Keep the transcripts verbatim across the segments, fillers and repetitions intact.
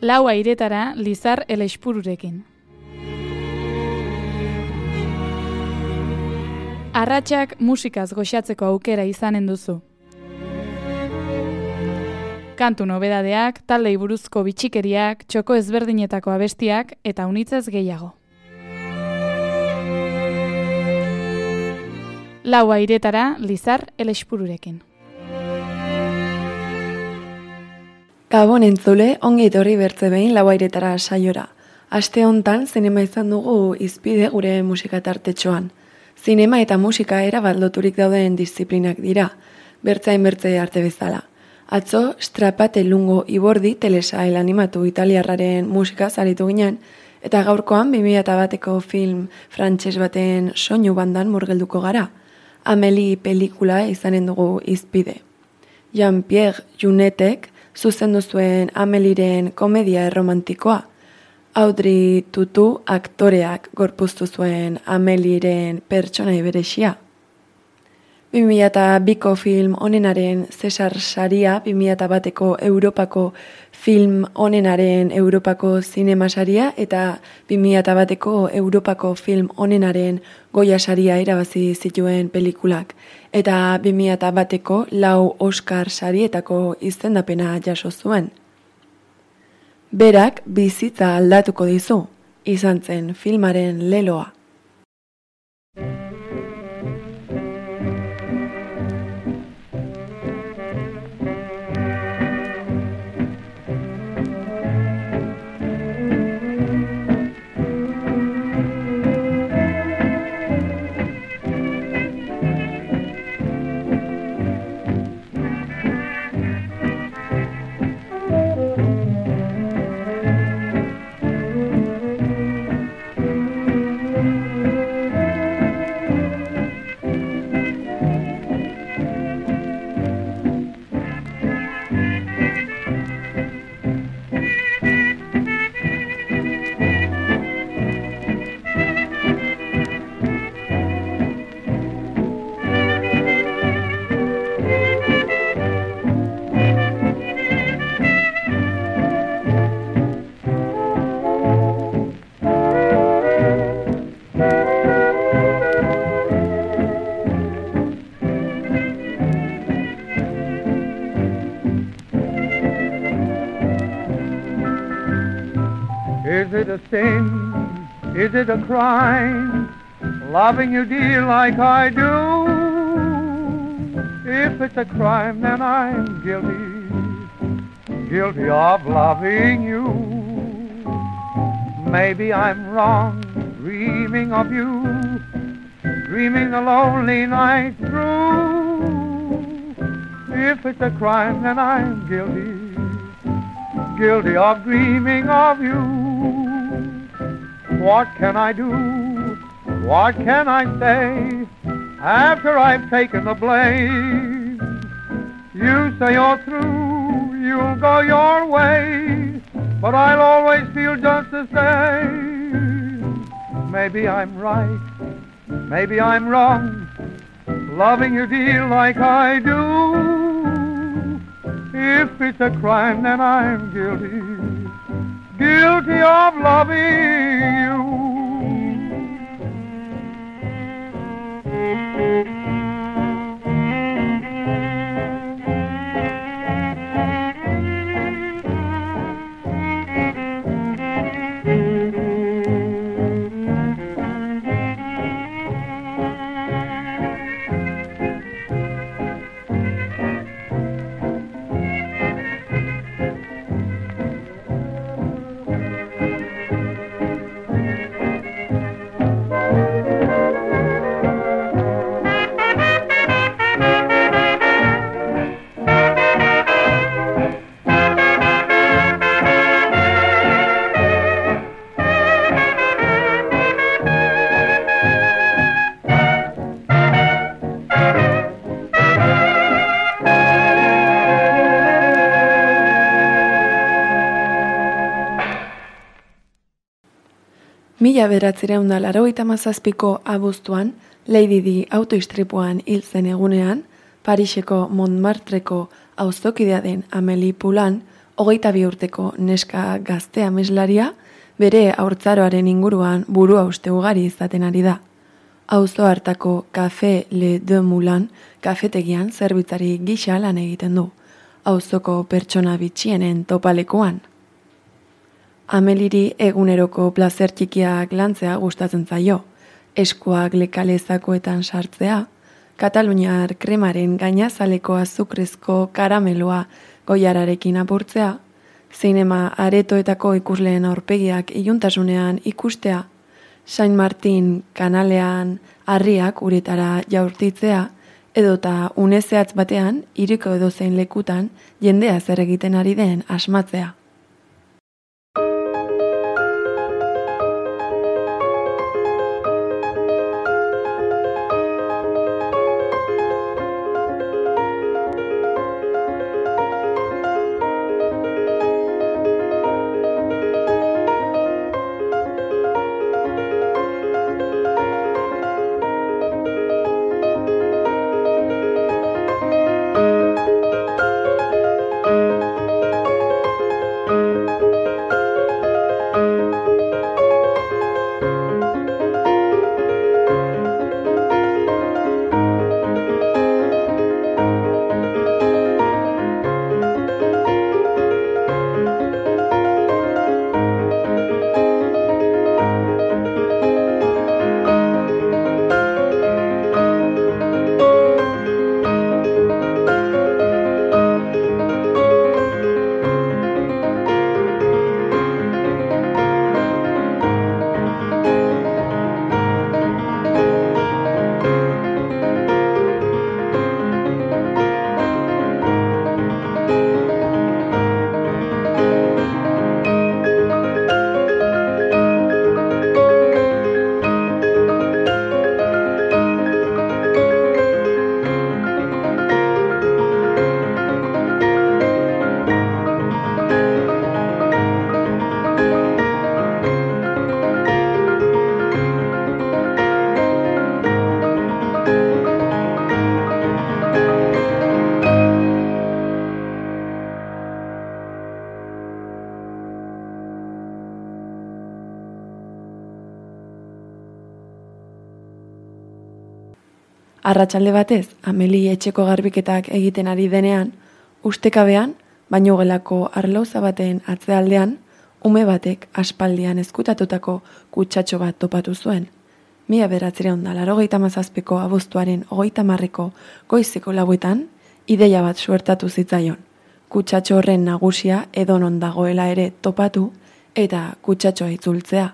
Lau airetara Lizar Elexpururekin. Arratsak musikaz goxatzeko aukera izanen duzu. Kantu nobedadeak, taldei buruzko bitxikeriak, txoko ezberdinetako abestiak eta unitzez gehiago. Lau airetara Lizar Elexpururekin. Gabon entzule, ongi etorri bertze behin lau airetara saiora. Aste hontan zinema izan dugu izpide gure musika tartetxoan. Zinema eta musika erabat loturik dauden disiplinak dira, bertzain bertze arte bezala. Atzo, Strapate Lungo Ibordi telesail animatu italiarraren musika zaritu ginen, eta gaurkoan bi mila bateko film frantses baten soinu bandan murgelduko gara. Amélie pelikula izanen dugu izpide. Jean-Pierre Junetek zuzendu zuen Amélieren komedia erromantikoa. Audrey Tautou aktoreak gorpuztu zuen Amélieren pertsonai berexia. bi mila biko film onenaren Cesar saria, bi mila bateko Europako film onenaren Europako zinema saria eta bi mila bateko Europako film onenaren Goya saria irabazi zituen pelikulak. Eta bi mila bateko lau Oscar sarietako izendapena jaso zuen. Berak bizitza aldatuko dizu, izan zen filmaren leloa. Is it a sin? Is it a crime? Loving you, dear, like I do? If it's a crime, then I'm guilty, guilty of loving you. Maybe I'm wrong, dreaming of you, dreaming the lonely night through. If it's a crime, then I'm guilty, guilty of dreaming of you. What can I do? What can I say after I've taken the blame? You say you're through, you'll go your way, but I'll always feel just the same. Maybe I'm right, maybe I'm wrong, loving you, dear, like I do. If it's a crime, then I'm guilty, guilty of loving you. Mila bederatziehun eta laurogeita hamazazpiko abuztuan, Lady Di autoistripuan hil zen egunean, Pariseko Montmartreko auzokidea den Amélie Poulain hogeita bi urteko neska gazte ameslaria, bere haurtzaroaren inguruan burua uste ugari izaten ari da. Auzo hartako Café Le Deux Moulins kafetegian zerbitzari gisa lan egiten du, auzoko pertsona bitxienen topalekuan. Ameliri eguneroko plazer txikiak lantzea gustatzen zaio, eskuak lekalezakoetan sartzea, Kataluniar kremaren gainazaleko azukrezko karameloa goiararekin apurtzea, zinema aretoetako ikusleen aurpegiak iluntasunean ikustea, Saint Martin kanalean harriak uretara jaurtitzea, edota une zehatz batean hiriko edozein lekutan jendea zer egiten ari den asmatzea. Arratsalde batez, Ameli etxeko garbiketak egiten ari denean, ustekabean, baino gelako arlauza baten atzealdean, ume batek aspaldian ezkutatutako kutsatxo bat topatu zuen. Mila bederatziehun eta laurogeita hamazazpiko abuztuaren hogeita hamarreko goizeko lauetan, ideia bat suertatu zitzaion. Kutsatxo horren nagusia edonon dagoela ere topatu eta kutsatxoa itzultzea.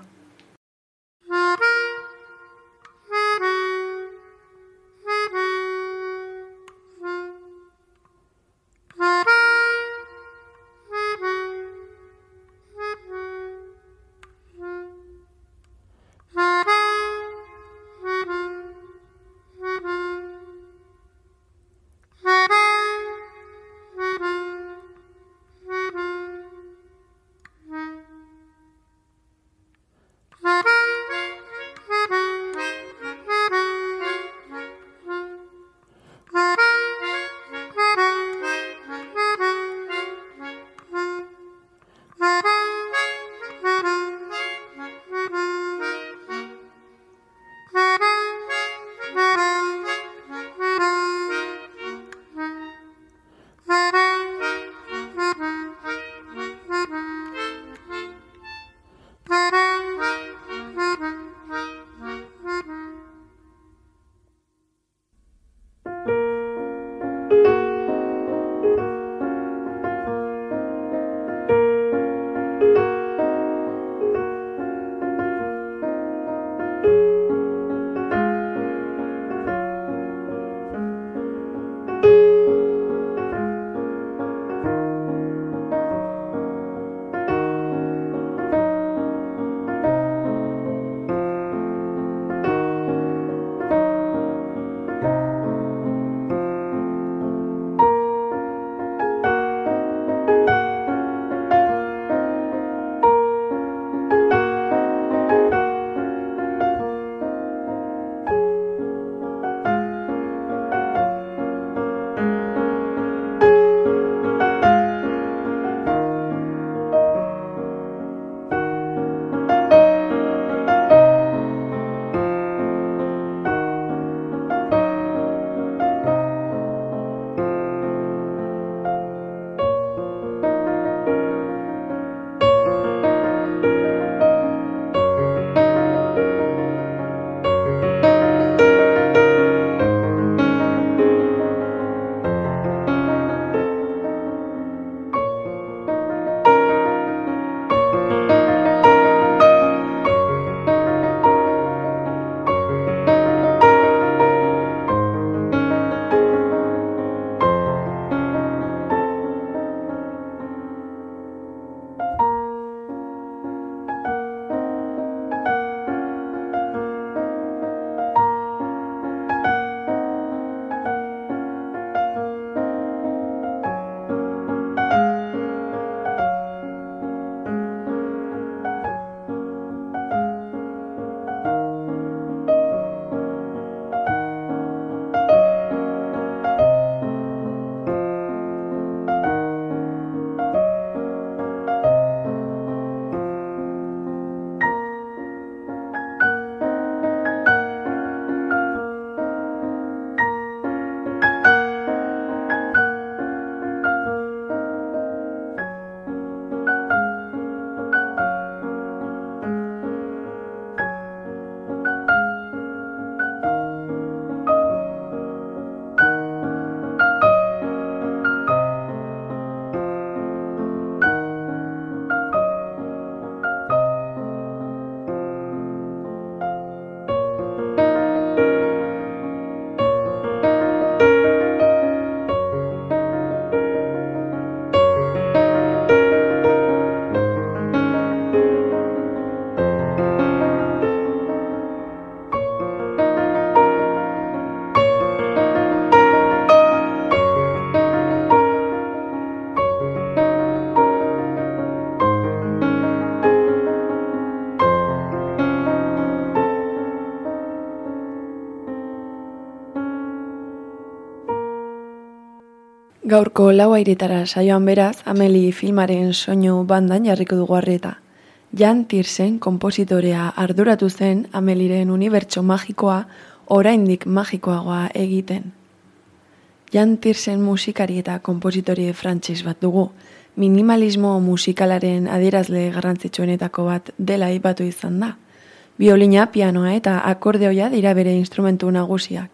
Gaurko lau airetara saioan beraz, Ameli filmaren soinu bandan jarriko dugu arreta. Jan Tiersen konpositorea arduratu zen Ameliren unibertso magikoa oraindik magikoagoa egiten. Jan Tiersen musikari eta konpositore frantses bat dugu, minimalismo musikalaren adierazle garrantzitsuenetako bat dela aipatu izan da. Biolina, pianoa eta akordeoia dira bere instrumentu nagusiak.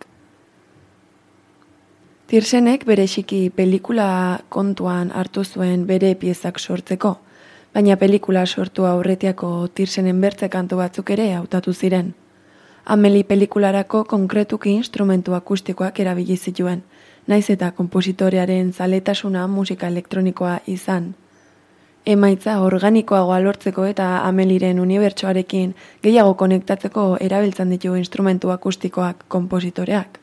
Tiersenek bereziki pelikula kontuan hartu zuen bere piezak sortzeko, baina pelikula sortu aurretiako Tiersenen bertze kantu batzuk ere hautatu ziren. Ameli pelikularako konkretuki instrumentu akustikoak erabili zituen, naiz eta konpositorearen zaletasuna musika elektronikoa izan. Emaitza organikoagoa lortzeko eta Ameliren unibertsoarekin gehiago konektatzeko erabiltzen ditu instrumentu akustikoak konpositoreak.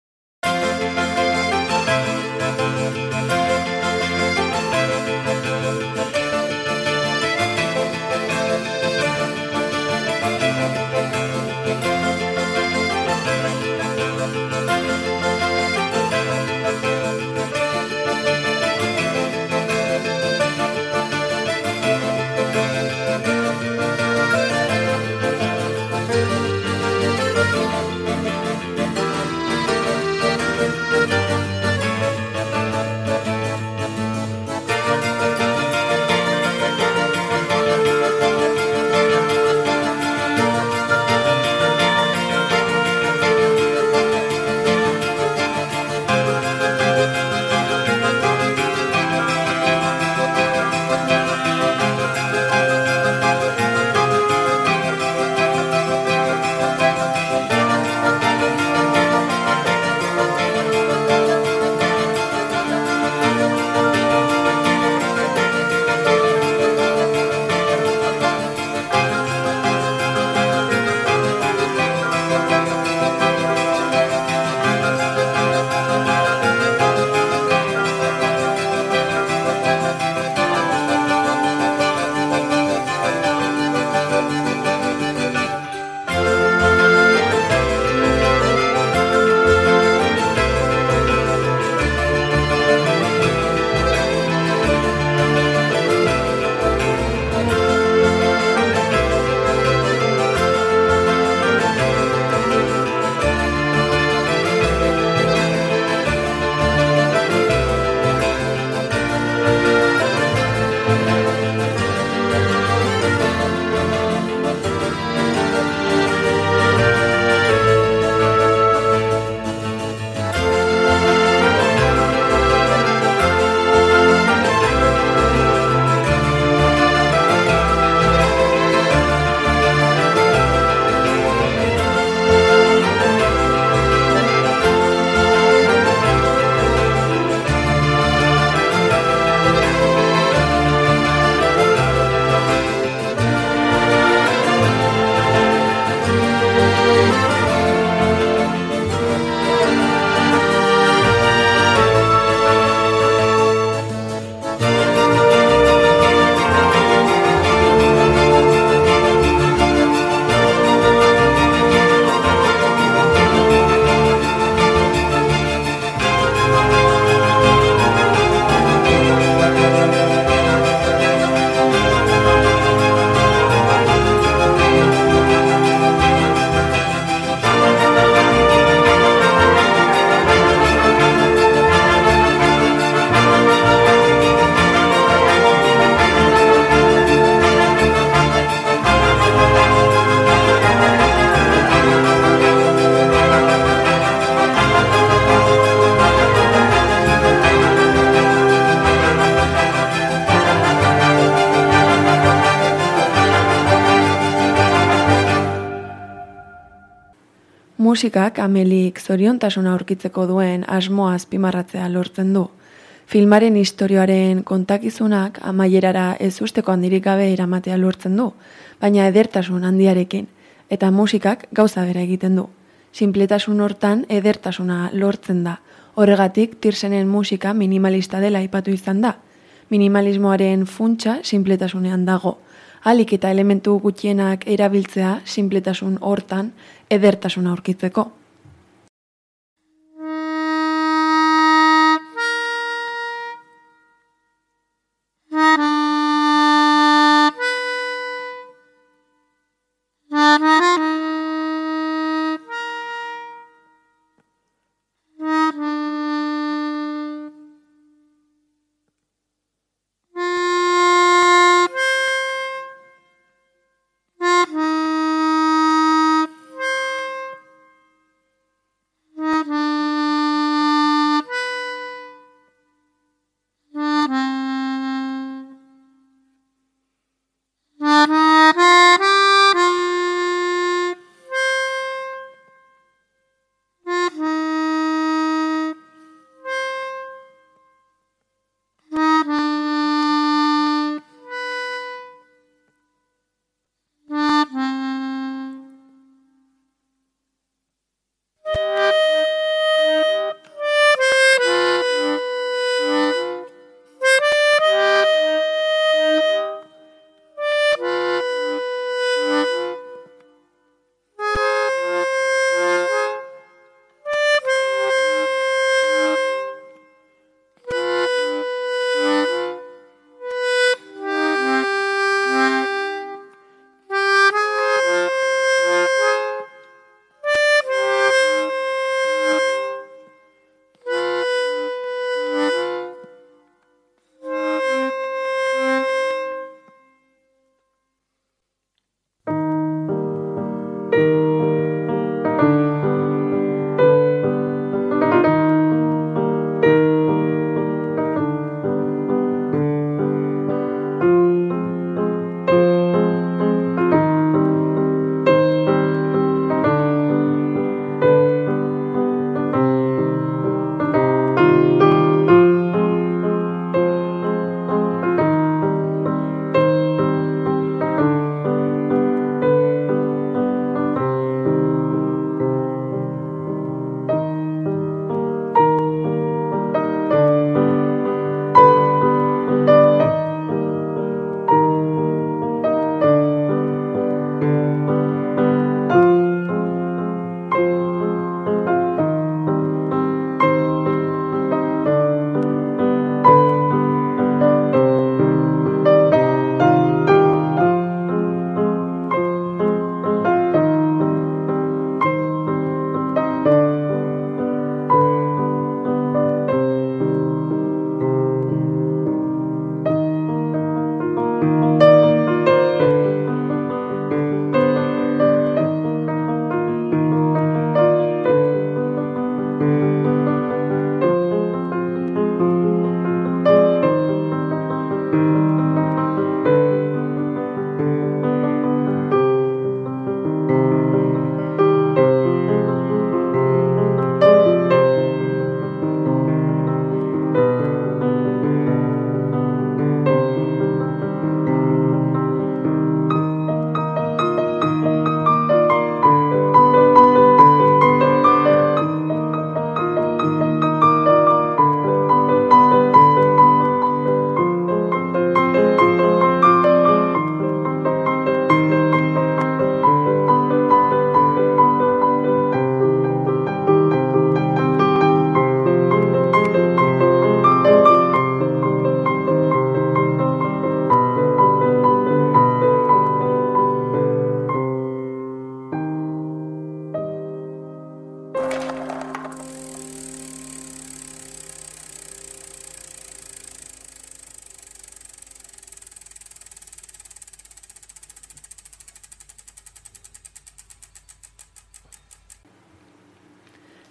Musikak Amelik zoriontasuna aurkitzeko duen asmoa azpimarratzea lortzen du. Filmaren istorioaren kontakizunak amaierara ezusteko handirik gabe eramatea lortzen du, baina edertasun handiarekin, eta musikak gauza bera egiten du. Sinpletasun hortan edertasuna lortzen da. Horregatik Tiersenen musika minimalista dela aipatu izan da. Minimalismoaren funtsa sinpletasunean dago. Ahalik eta elementu gutxienak erabiltzea sinpletasun hortan edertasuna aurkitzeko.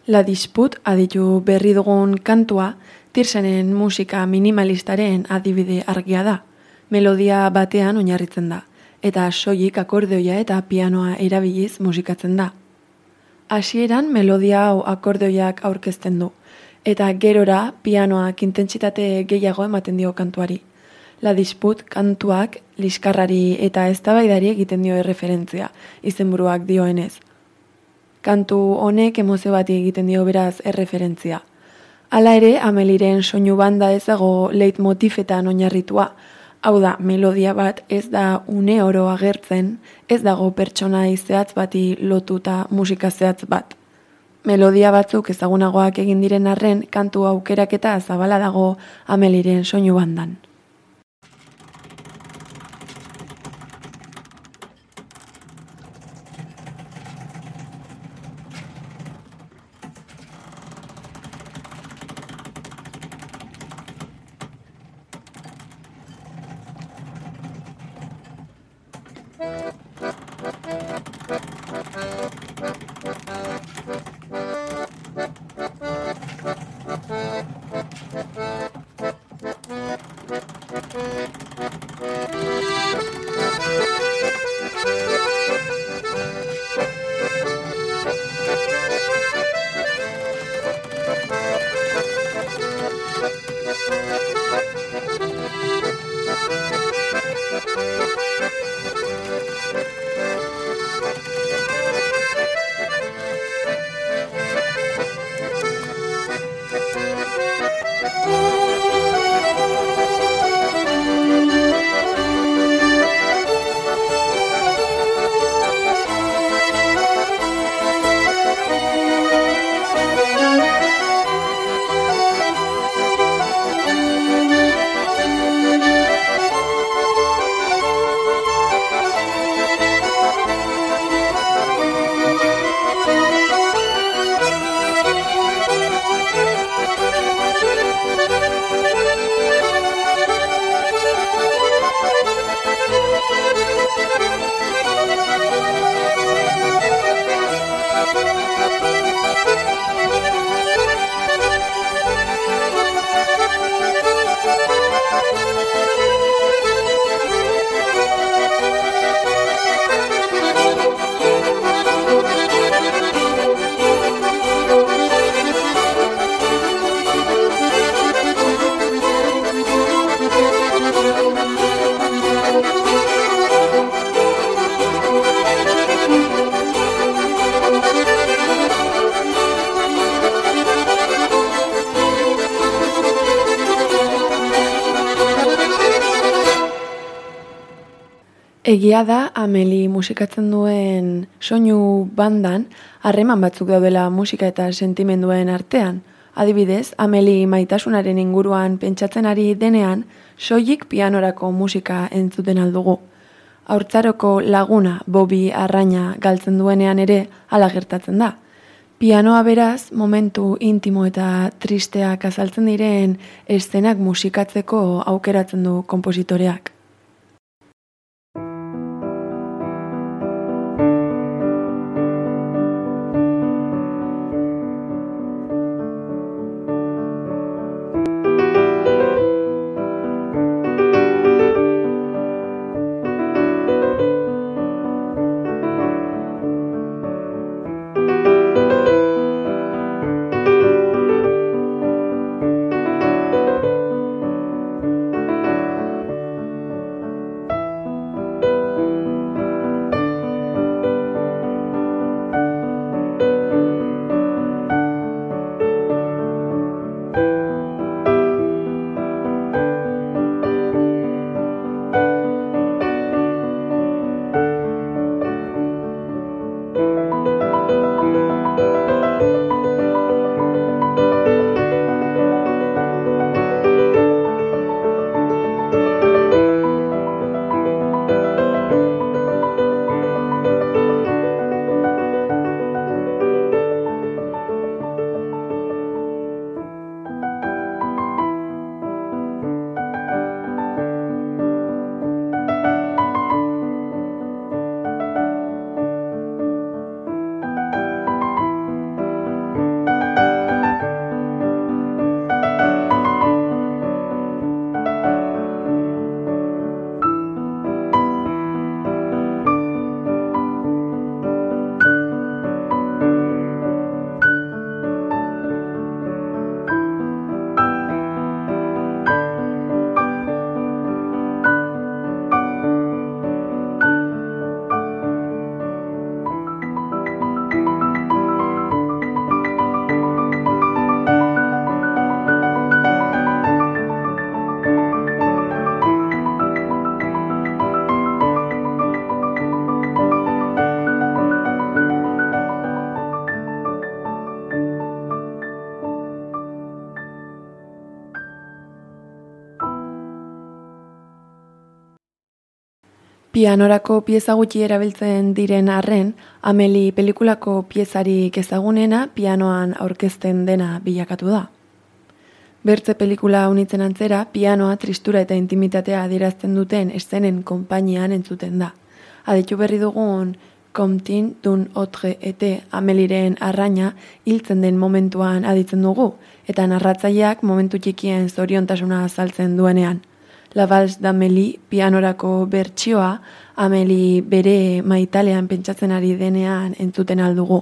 La Dispute aditu berri dugun kantua, Tirsenen musika minimalistaren adibide argia da. Melodia batean oinarritzen da, eta soilik akordeoia eta pianoa erabiliz musikatzen da. Hasieran melodia hau akordeoiak aurkezten du, eta gerora pianoak intentsitate gehiago ematen dio kantuari. La Dispute kantuak liskarrari eta eztabaidari egiten dio erreferentzia, izenburuak dioenez. Kantu honek emozio bati egiten dio beraz erreferentzia. Hala ere, Ameliren soinu banda ez dago leitmotifetan oinarritua. Hau da, melodia bat ez da une oro agertzen, ez dago pertsonai zehatz bati lotuta musika zehatz bat. Melodia batzuk ezagunagoak egin diren arren, kantu aukeraketa zabala dago Ameliren soinu bandan. Egia da, Ameli musikatzen duen soinu bandan, harreman batzuk daudela musika eta sentimenduen artean. Adibidez, Ameli maitasunaren inguruan pentsatzen ari denean, soilik pianorako musika entzuten aldugu. Haurtzaroko laguna Bobi arraina galtzen duenean ere hala gertatzen da. Pianoa beraz, momentu intimo eta tristeak azaltzen diren eszenak musikatzeko aukeratzen du konpositoreak. Pianorako pieza gutxi erabiltzen diren arren, Ameli pelikulako piezarik ezagunena pianoan aurkezten dena bilakatu da. Bertze pelikula unitzen antzera, pianoa tristura eta intimitatea adierazten duten eszenen konpainian entzuten da. Aditu berri dugun Comtin d'un autre ete Ameliren arraina hiltzen den momentuan aditzen dugu, eta narratzaileak momentu txikien zoriontasuna azaltzen duenean. La Valse d'Amélie pianorako bertsioa Ameli bere maitalean pentsatzen ari denean entzuten aldugu.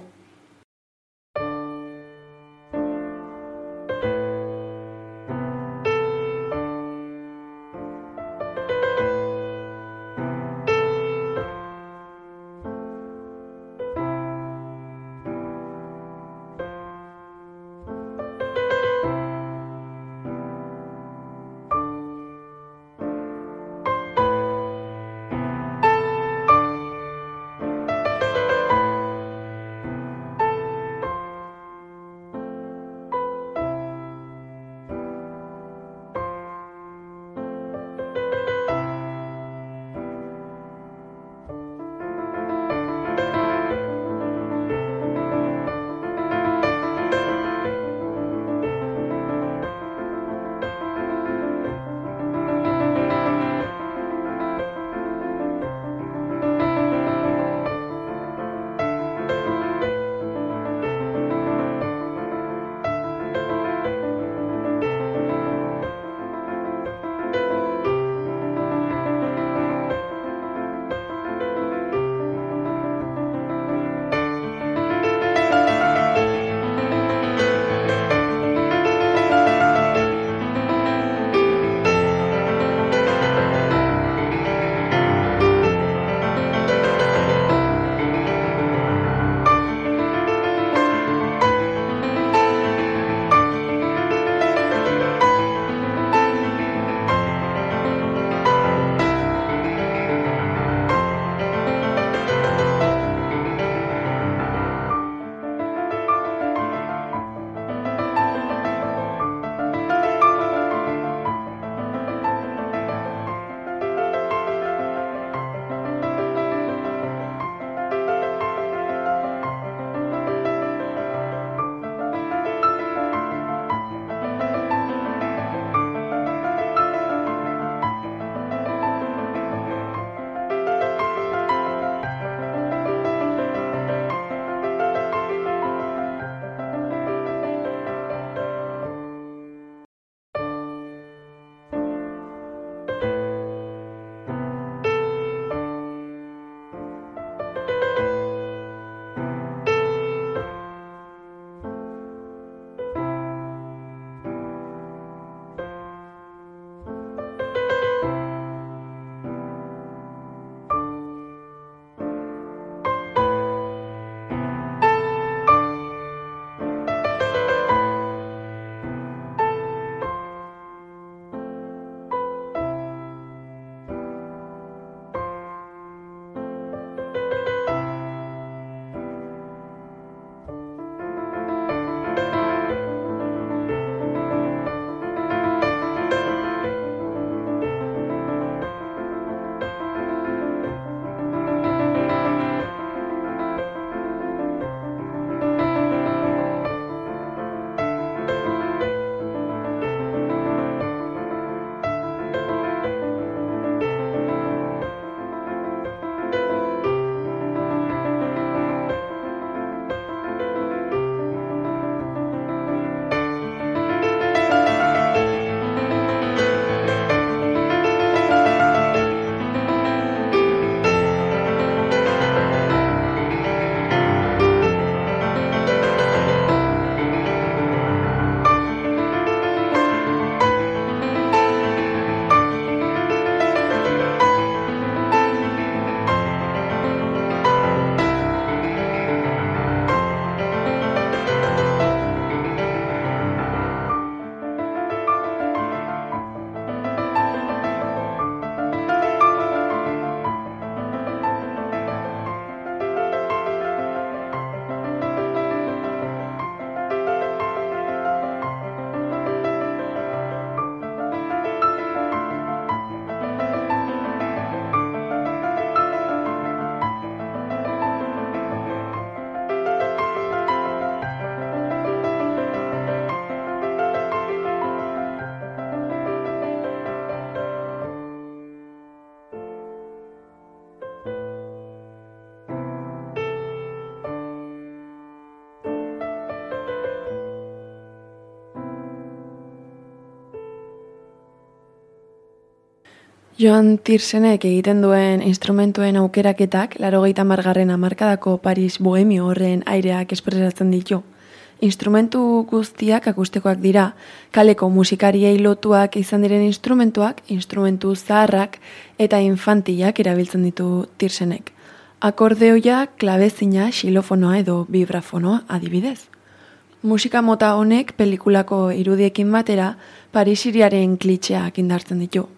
Joan Tirsenek egiten duen instrumentuen aukeraketak laurogeita hamargarren hamarkadako Paris bohemio horren aireak espresatzen ditu. Instrumentu guztiak akustikoak dira, kaleko musikariei lotuak izan diren instrumentuak, instrumentu zaharrak eta infantilak erabiltzen ditu Tirsenek. Akordeoia, klabezina, xilofonoa edo vibrafonoa adibidez. Musika mota honek pelikulako irudiekin batera Paris hiriaren klitxeak indartzen ditu.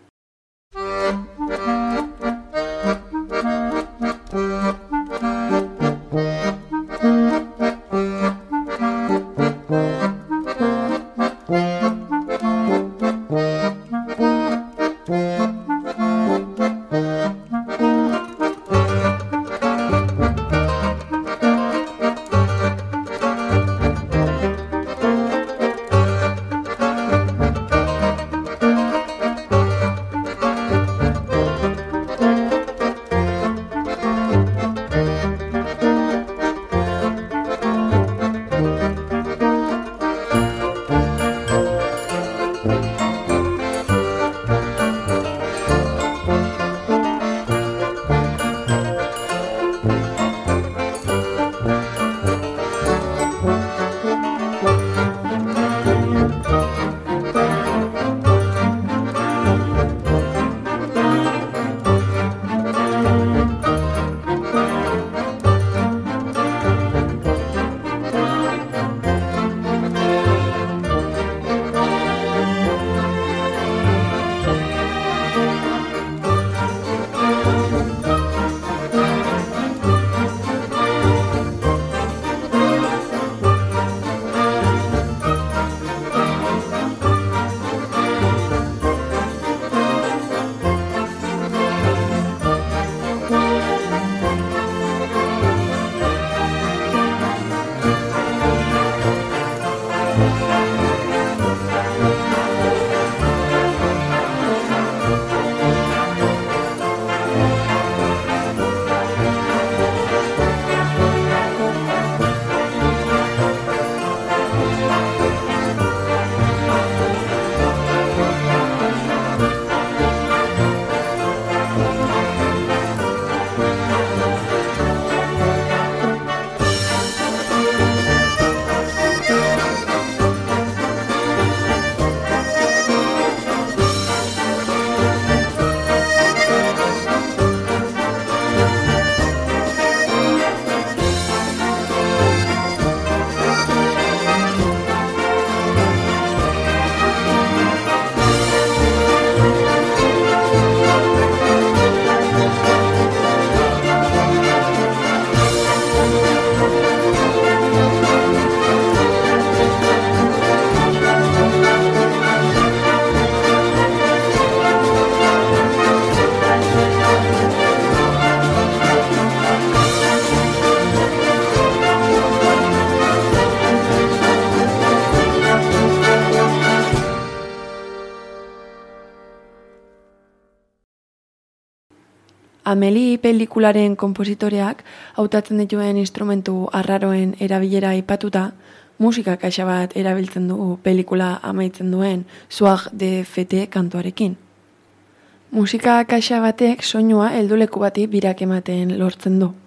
Amelie pelikularen konpositoreak hautatzen dituen instrumentu arraroen erabilera aipatuta, musika kaxa bat erabiltzen dugu pelikula amaitzen duen Soir de Fete kantuarekin. Musika kaxa batek soinua helduleku bati birak ematen lortzen du.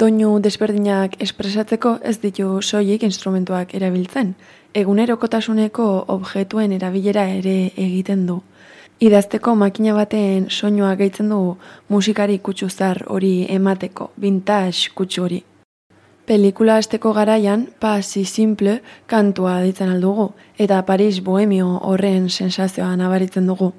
doinu desberdinak espresatzeko ez ditu soilik instrumentuak erabiltzen. Egunerokotasuneko objektuen erabilera ere egiten du. Idazteko makina baten soinua gehitzen du musikari kutsuzar hori emateko, vintage kutsu hori. Pelikula hasteko garaian, Pas si simple kantua ditzen aldugu, eta Paris bohemio horren sensazioa nabaritzen dugu.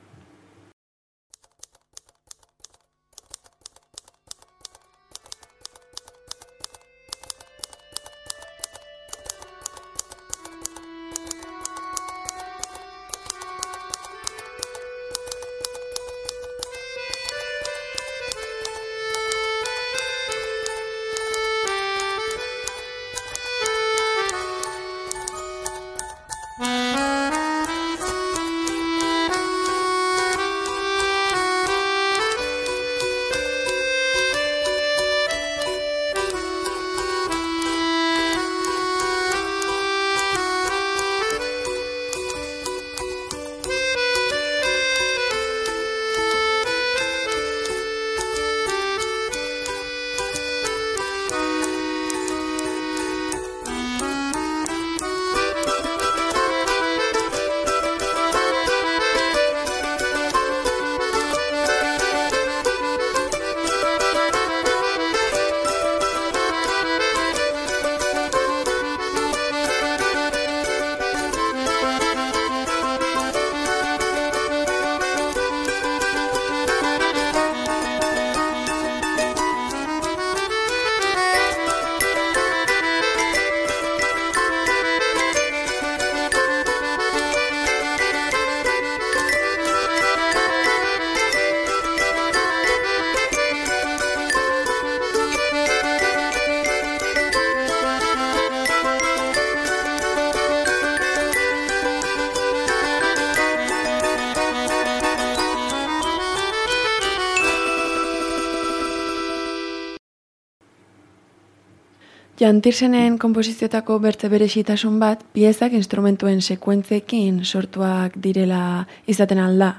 Jan Tiersenenen konposizioetako bertze berezitasun bat, piezak instrumentuen sekuentzekin sortuak direla izaten alda.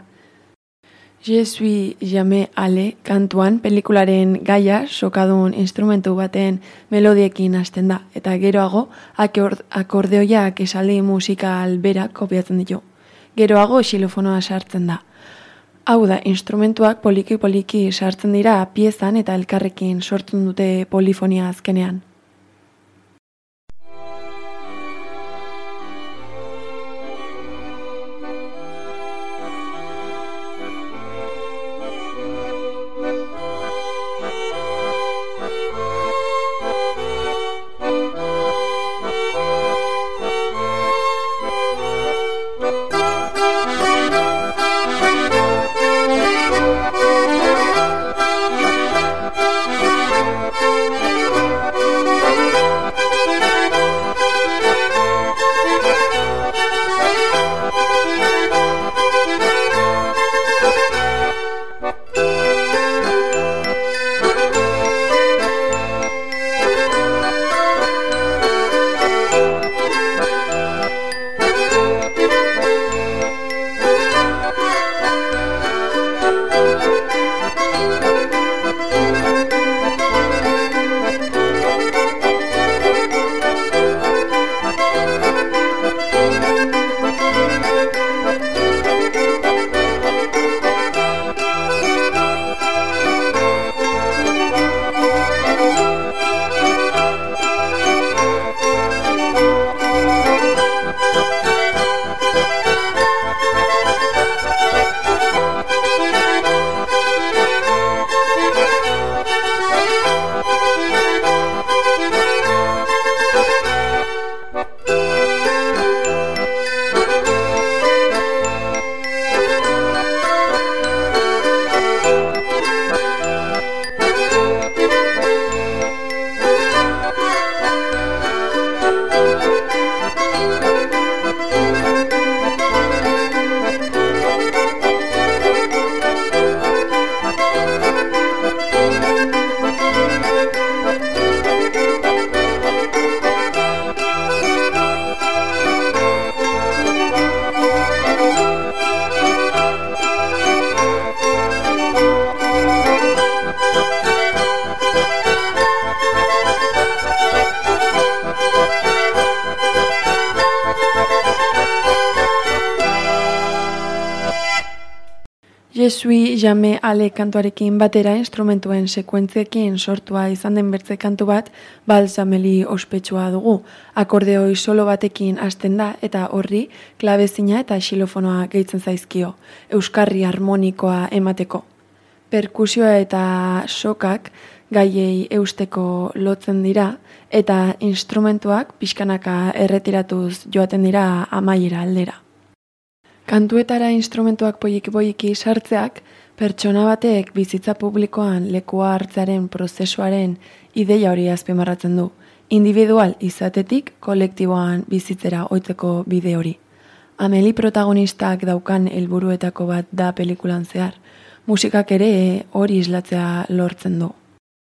Je suis jamais allé kantuan pelikularen gaia sokadun instrumentu baten melodiekin hasten da, eta geroago akord, akordeoiak esaldi musikal berak kopiatzen ditu. Geroago xilofonoa sartzen da. Hau da, instrumentuak poliki-poliki sartzen dira piezan eta elkarrekin sortzen dute polifonia azkenean. Je suis jamais ale kantuarekin batera instrumentuen sekuentziekin sortua izan den bertze kantu bat, balsameli ospetsua dugu. Akordeoi solo batekin hasten da eta horri klabezina eta xilofonoa gehitzen zaizkio, euskarri harmonikoa emateko. Perkusioa eta sokak gaiei eusteko lotzen dira eta instrumentuak pixkanaka erretiratuz joaten dira amaiera aldera. Kantuetara instrumentuak poiki-poiki sartzeak, pertsona batek bizitza publikoan lekua hartzearen prozesuaren ideia hori azpimarratzen du. Individual izatetik kolektiboan bizitzera ohitzeko bide hori. Ameli protagonistak daukan helburuetako bat da pelikulan zehar. Musikak ere hori islatzea lortzen du.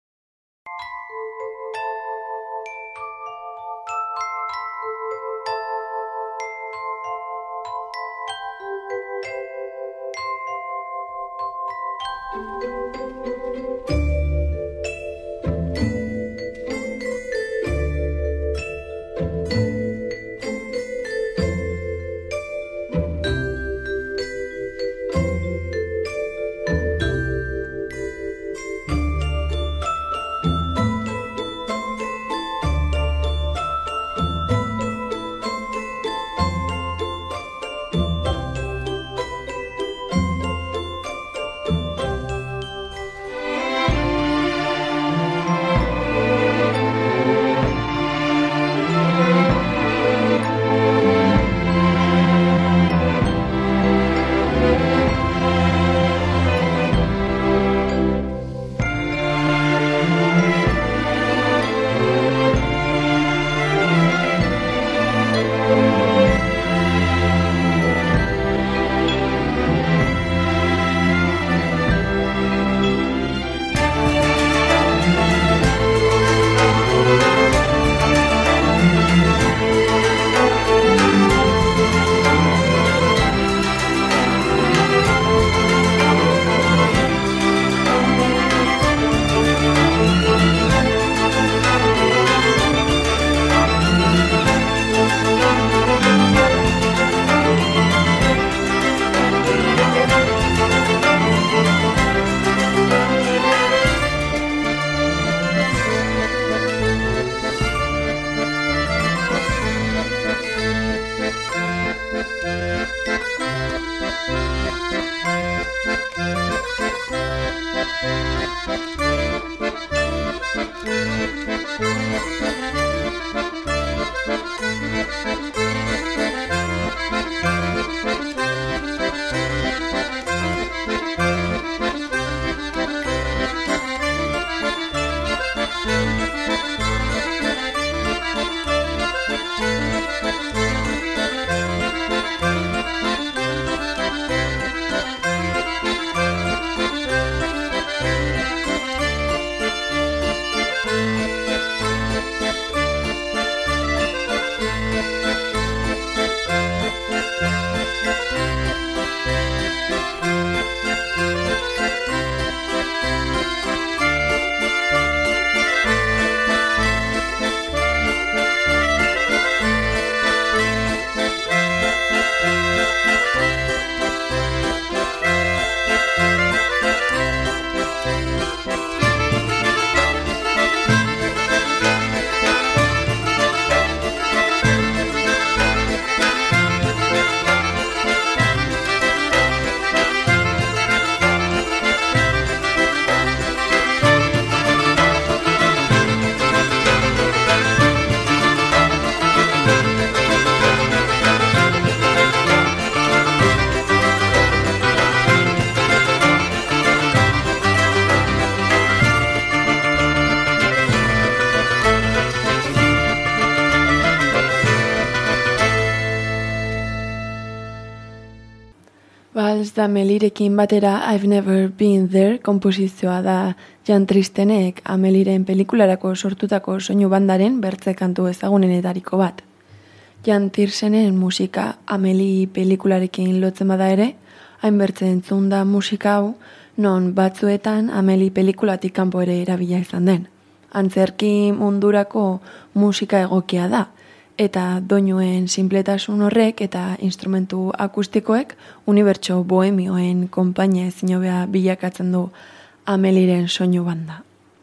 Vals da Melirekin batera I've Never Been There komposizioa da Jan Tristenek Ameliren pelikularako sortutako soinu bandaren bertze kantu ezagunenetariko bat. Jan Tirsenen musika Ameli pelikularekin lotzen bada ere, hainbertze entzun da musika hau, non batzuetan Ameli pelikulatik kanpo ere erabila izan den. Antzerki mundurako musika egokia da, eta doinuen sinpletasun horrek eta instrumentu akustikoek unibertso bohemioen konpainia ezin hobea bilakatzen du Ameliren soinu banda.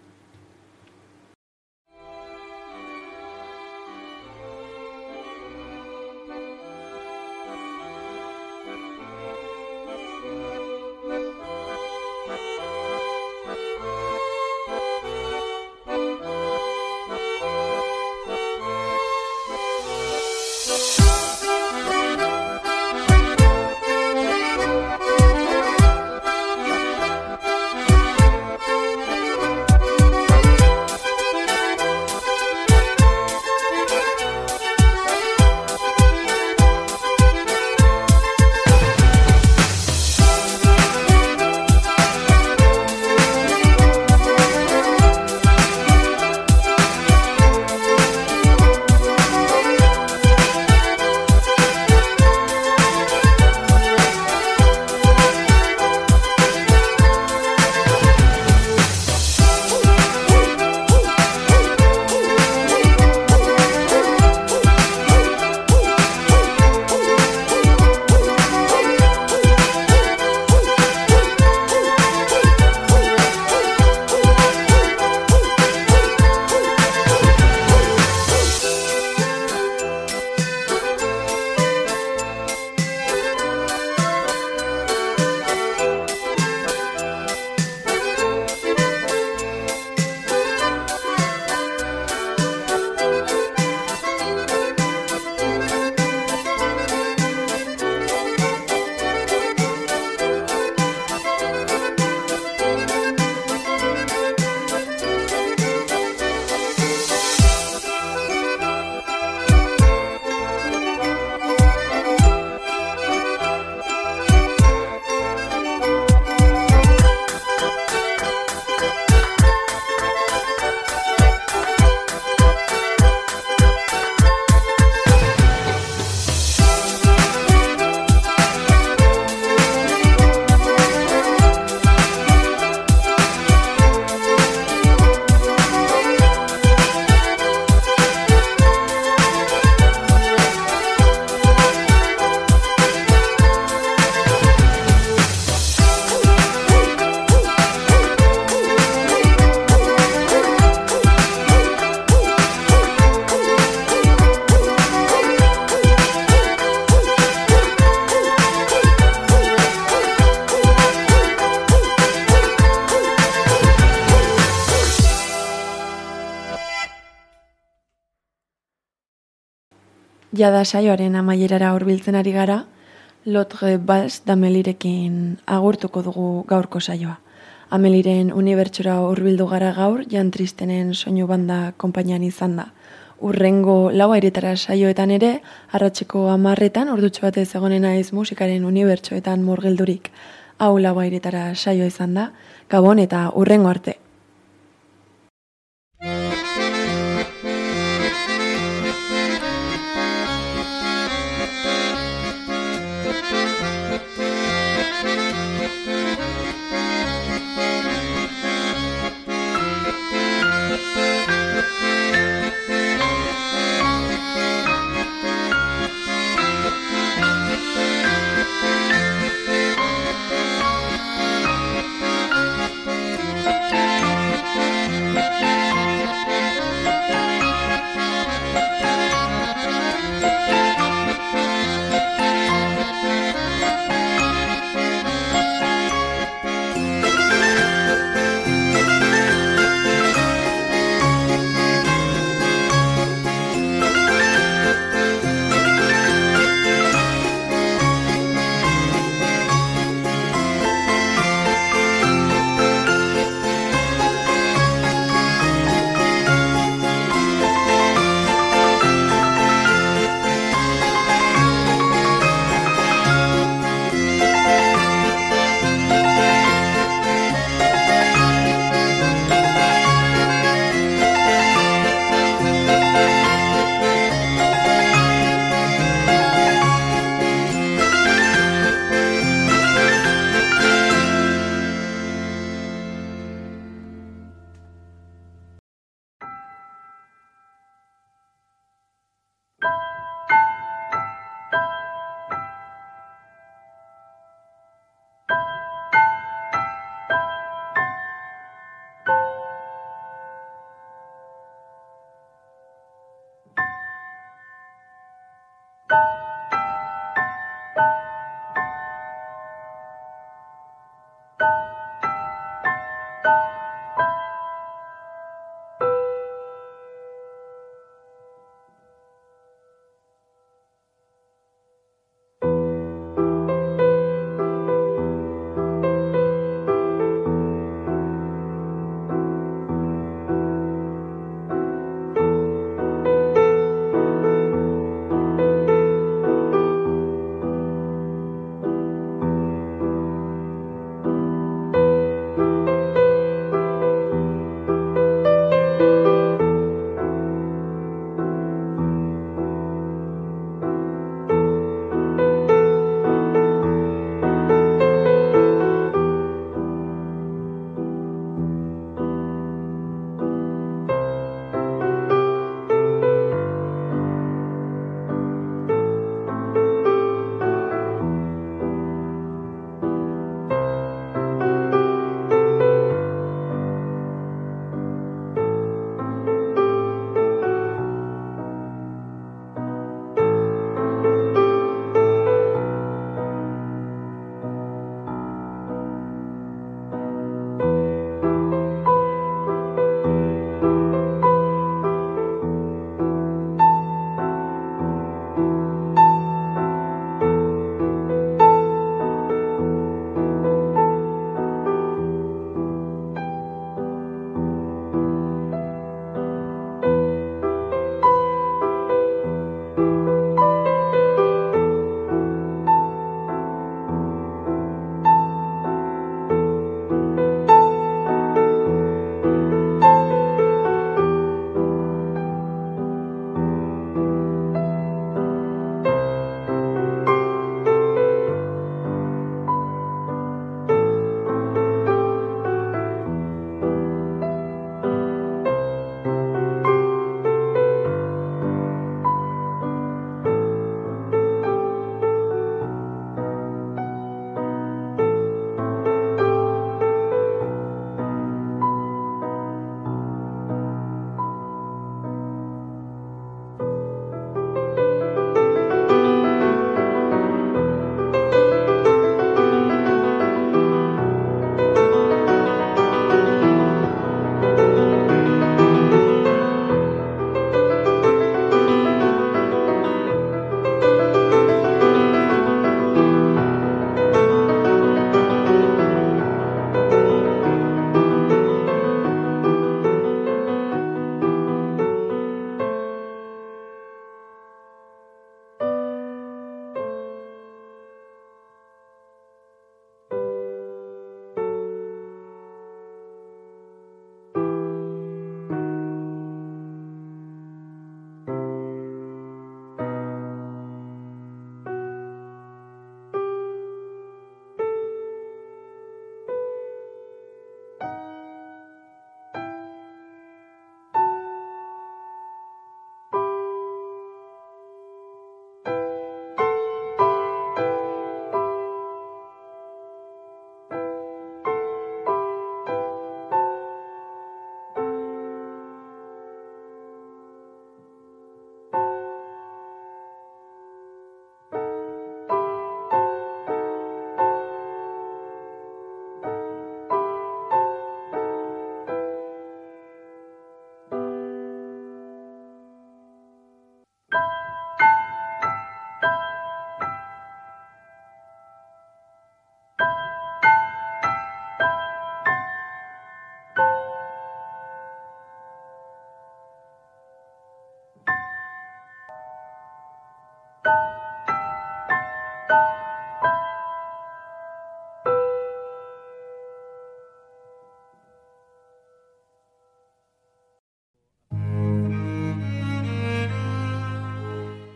Jada saioaren amaierara hurbiltzen ari gara, L'Autre Valse d'Amelirekin agurtuko dugu gaurko saioa. Ameliren unibertsora hurbildu gara gaur, Jan Tristenen soinu banda konpainian izan da. Urrengo lau airetara saioetan ere, arratseko hamarretan ordutxo batez egonen naiz musikaren unibertsoetan murgildurik. Hau lau airetara saioa izan da, Gabon eta urrengo arte.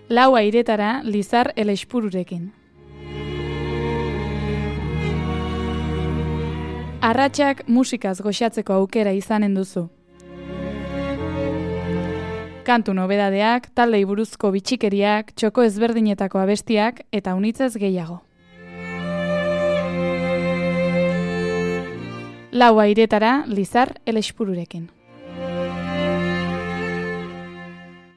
Lau airetara Lizar Elexpururekin. Arratsak musikaz goxatzeko aukera izanen duzu. Kantu nobedadeak, taldei buruzko bitxikeriak, txoko ezberdinetako abestiak eta unitzez gehiago. Lau airetara Lizar Elexpururekin.